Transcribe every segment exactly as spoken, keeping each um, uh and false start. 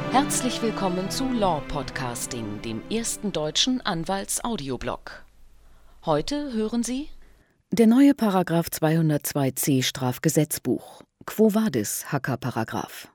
Herzlich willkommen zu Law Podcasting, dem ersten deutschen Anwalts-Audioblog. Heute hören Sie der neue Paragraph zweihundertzwei c Strafgesetzbuch. Quo vadis, Hacker-Paragraph?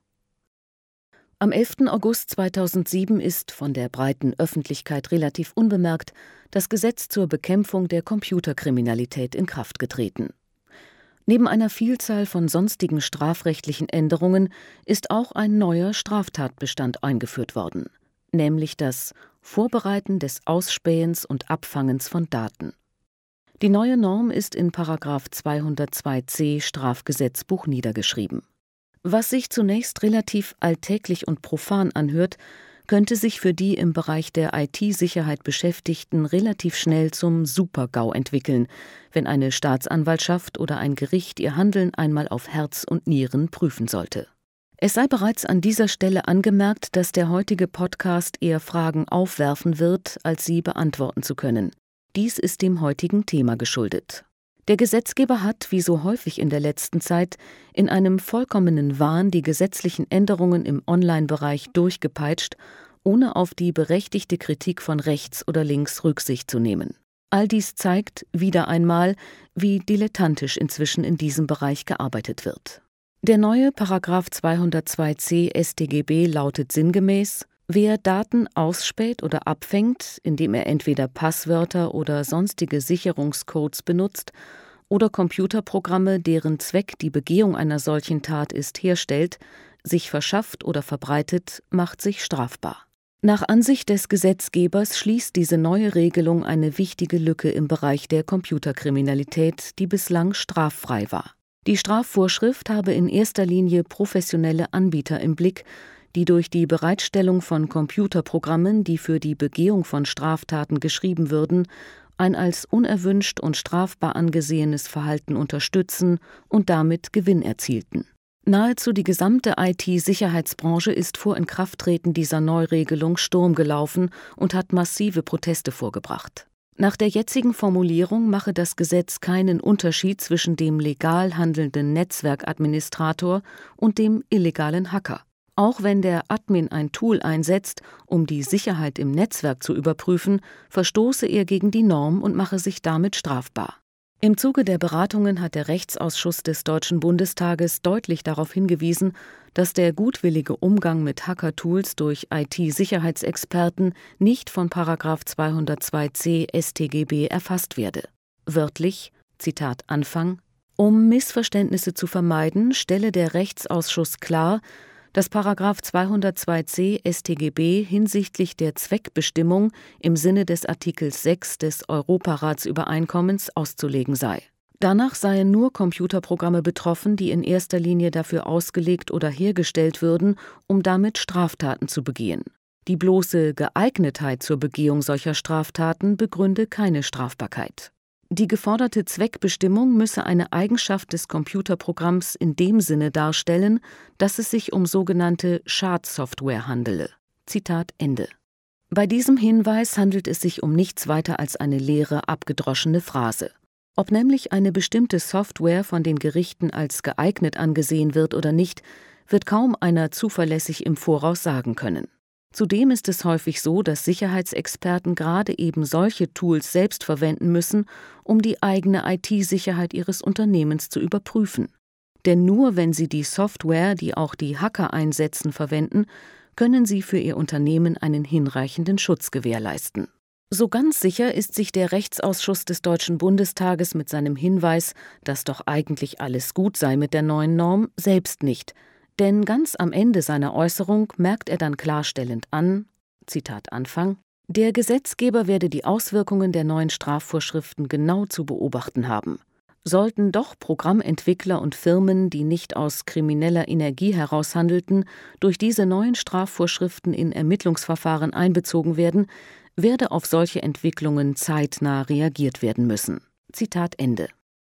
Am elften August zweitausendsieben ist von der breiten Öffentlichkeit relativ unbemerkt das Gesetz zur Bekämpfung der Computerkriminalität in Kraft getreten. Neben einer Vielzahl von sonstigen strafrechtlichen Änderungen ist auch ein neuer Straftatbestand eingeführt worden, nämlich das Vorbereiten des Ausspähens und Abfangens von Daten. Die neue Norm ist in Paragraph zweihundertzwei c Strafgesetzbuch niedergeschrieben. Was sich zunächst relativ alltäglich und profan anhört, könnte sich für die im Bereich der I T-Sicherheit Beschäftigten relativ schnell zum Super-GAU entwickeln, wenn eine Staatsanwaltschaft oder ein Gericht ihr Handeln einmal auf Herz und Nieren prüfen sollte. Es sei bereits an dieser Stelle angemerkt, dass der heutige Podcast eher Fragen aufwerfen wird, als sie beantworten zu können. Dies ist dem heutigen Thema geschuldet. Der Gesetzgeber hat, wie so häufig in der letzten Zeit, in einem vollkommenen Wahn die gesetzlichen Änderungen im Online-Bereich durchgepeitscht, ohne auf die berechtigte Kritik von rechts oder links Rücksicht zu nehmen. All dies zeigt wieder einmal, wie dilettantisch inzwischen in diesem Bereich gearbeitet wird. Der neue Paragraph zweihundertzwei c S t G B lautet sinngemäß: Wer Daten ausspäht oder abfängt, indem er entweder Passwörter oder sonstige Sicherungscodes benutzt oder Computerprogramme, deren Zweck die Begehung einer solchen Tat ist, herstellt, sich verschafft oder verbreitet, macht sich strafbar. Nach Ansicht des Gesetzgebers schließt diese neue Regelung eine wichtige Lücke im Bereich der Computerkriminalität, die bislang straffrei war. Die Strafvorschrift habe in erster Linie professionelle Anbieter im Blick, die durch die Bereitstellung von Computerprogrammen, die für die Begehung von Straftaten geschrieben würden, ein als unerwünscht und strafbar angesehenes Verhalten unterstützen und damit Gewinn erzielten. Nahezu die gesamte I T-Sicherheitsbranche ist vor Inkrafttreten dieser Neuregelung Sturm gelaufen und hat massive Proteste vorgebracht. Nach der jetzigen Formulierung mache das Gesetz keinen Unterschied zwischen dem legal handelnden Netzwerkadministrator und dem illegalen Hacker. Auch wenn der Admin ein Tool einsetzt, um die Sicherheit im Netzwerk zu überprüfen, verstoße er gegen die Norm und mache sich damit strafbar. Im Zuge der Beratungen hat der Rechtsausschuss des Deutschen Bundestages deutlich darauf hingewiesen, dass der gutwillige Umgang mit Hacker-Tools durch I T-Sicherheitsexperten nicht von Paragraph zweihundertzwei c S t G B erfasst werde. Wörtlich, Zitat Anfang: Um Missverständnisse zu vermeiden, stelle der Rechtsausschuss klar, dass Paragraph zweihundertzwei c S t G B hinsichtlich der Zweckbestimmung im Sinne des Artikels sechs des Europaratsübereinkommens auszulegen sei. Danach seien nur Computerprogramme betroffen, die in erster Linie dafür ausgelegt oder hergestellt würden, um damit Straftaten zu begehen. Die bloße Geeignetheit zur Begehung solcher Straftaten begründe keine Strafbarkeit. Die geforderte Zweckbestimmung müsse eine Eigenschaft des Computerprogramms in dem Sinne darstellen, dass es sich um sogenannte Schadsoftware handele. Zitat Ende. Bei diesem Hinweis handelt es sich um nichts weiter als eine leere, abgedroschene Phrase. Ob nämlich eine bestimmte Software von den Gerichten als geeignet angesehen wird oder nicht, wird kaum einer zuverlässig im Voraus sagen können. Zudem ist es häufig so, dass Sicherheitsexperten gerade eben solche Tools selbst verwenden müssen, um die eigene I T-Sicherheit ihres Unternehmens zu überprüfen. Denn nur wenn sie die Software, die auch die Hacker einsetzen, verwenden, können sie für ihr Unternehmen einen hinreichenden Schutz gewährleisten. So ganz sicher ist sich der Rechtsausschuss des Deutschen Bundestages mit seinem Hinweis, dass doch eigentlich alles gut sei mit der neuen Norm, selbst nicht. Denn ganz am Ende seiner Äußerung merkt er dann klarstellend an, Zitat Anfang: Der Gesetzgeber werde die Auswirkungen der neuen Strafvorschriften genau zu beobachten haben. Sollten doch Programmentwickler und Firmen, die nicht aus krimineller Energie heraus handelten, durch diese neuen Strafvorschriften in Ermittlungsverfahren einbezogen werden, werde auf solche Entwicklungen zeitnah reagiert werden müssen. Zitat Ende.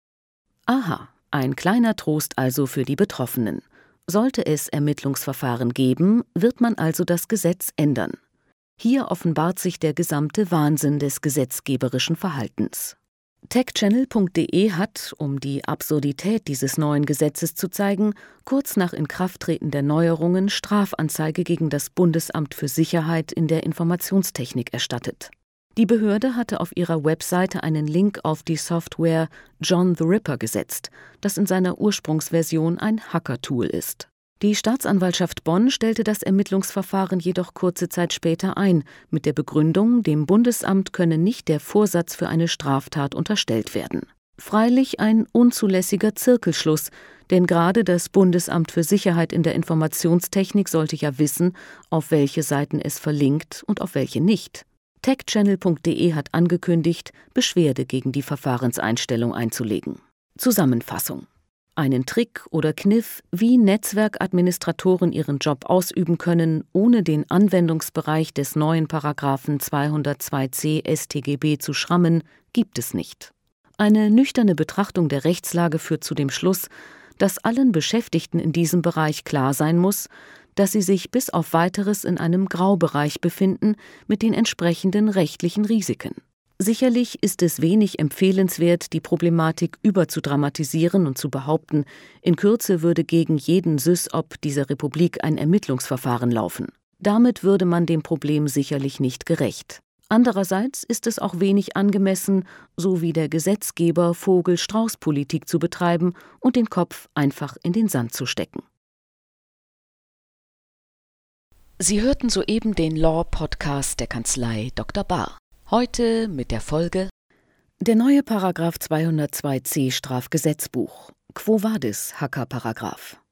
Aha, ein kleiner Trost also für die Betroffenen. Sollte es Ermittlungsverfahren geben, wird man also das Gesetz ändern. Hier offenbart sich der gesamte Wahnsinn des gesetzgeberischen Verhaltens. techchannel punkt de hat, um die Absurdität dieses neuen Gesetzes zu zeigen, kurz nach Inkrafttreten der Neuerungen Strafanzeige gegen das Bundesamt für Sicherheit in der Informationstechnik erstattet. Die Behörde hatte auf ihrer Webseite einen Link auf die Software John the Ripper gesetzt, das in seiner Ursprungsversion ein Hacker-Tool ist. Die Staatsanwaltschaft Bonn stellte das Ermittlungsverfahren jedoch kurze Zeit später ein, mit der Begründung, dem Bundesamt könne nicht der Vorsatz für eine Straftat unterstellt werden. Freilich ein unzulässiger Zirkelschluss, denn gerade das Bundesamt für Sicherheit in der Informationstechnik sollte ja wissen, auf welche Seiten es verlinkt und auf welche nicht. techchannel punkt de hat angekündigt, Beschwerde gegen die Verfahrenseinstellung einzulegen. Zusammenfassung: Einen Trick oder Kniff, wie Netzwerkadministratoren ihren Job ausüben können, ohne den Anwendungsbereich des neuen Paragraphen zweihundertzwei c S t G B zu schrammen, gibt es nicht. Eine nüchterne Betrachtung der Rechtslage führt zu dem Schluss, dass allen Beschäftigten in diesem Bereich klar sein muss, dass sie sich bis auf Weiteres in einem Graubereich befinden mit den entsprechenden rechtlichen Risiken. Sicherlich ist es wenig empfehlenswert, die Problematik überzudramatisieren und zu behaupten, in Kürze würde gegen jeden Sysop dieser Republik ein Ermittlungsverfahren laufen. Damit würde man dem Problem sicherlich nicht gerecht. Andererseits ist es auch wenig angemessen, so wie der Gesetzgeber Vogel-Strauß-Politik zu betreiben und den Kopf einfach in den Sand zu stecken. Sie hörten soeben den Law-Podcast der Kanzlei Doktor Bahr. Heute mit der Folge: Der neue Paragraph zweihundertzwei c Strafgesetzbuch. Quo vadis, Hacker-Paragraph?